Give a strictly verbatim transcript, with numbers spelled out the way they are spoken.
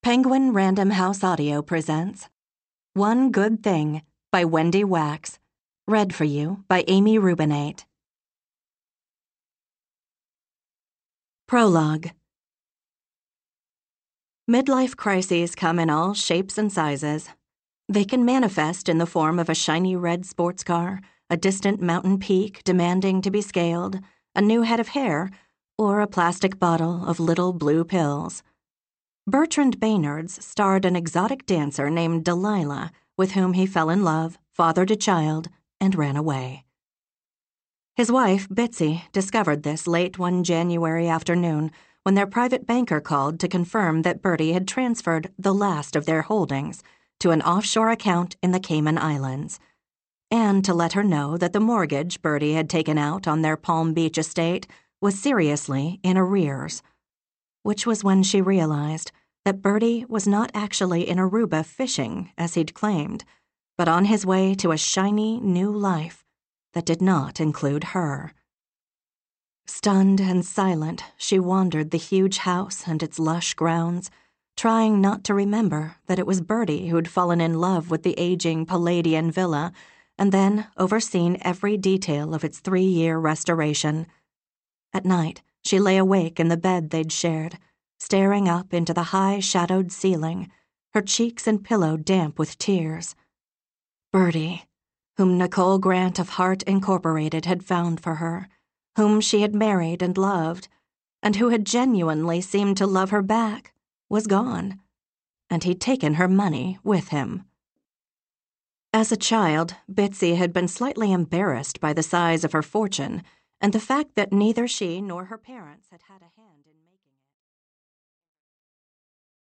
Penguin Random House Audio presents One Good Thing by Wendy Wax, read for you by Amy Rubinate. Prologue. Midlife crises come in all shapes and sizes. They can manifest in the form of a shiny red sports car, a distant mountain peak demanding to be scaled, a new head of hair, or a plastic bottle of little blue pills. Bertrand Baynard's starred an exotic dancer named Delilah, with whom he fell in love, fathered a child, and ran away. His wife, Bitsy, discovered this late one January afternoon when their private banker called to confirm that Bertie had transferred the last of their holdings to an offshore account in the Cayman Islands, and to let her know that the mortgage Bertie had taken out on their Palm Beach estate was seriously in arrears. Which was when she realized that Bertie was not actually in Aruba fishing, as he'd claimed, but on his way to a shiny new life that did not include her. Stunned and silent, she wandered the huge house and its lush grounds, trying not to remember that it was Bertie who'd fallen in love with the aging Palladian villa and then overseen every detail of its three-year restoration. At night, she lay awake in the bed they'd shared, staring up into the high-shadowed ceiling, her cheeks and pillow damp with tears. Bertie, whom Nicole Grant of Heart Incorporated had found for her, whom she had married and loved, and who had genuinely seemed to love her back, was gone, and he'd taken her money with him. As a child, Bitsy had been slightly embarrassed by the size of her fortune and the fact that neither she nor her parents had had a hand in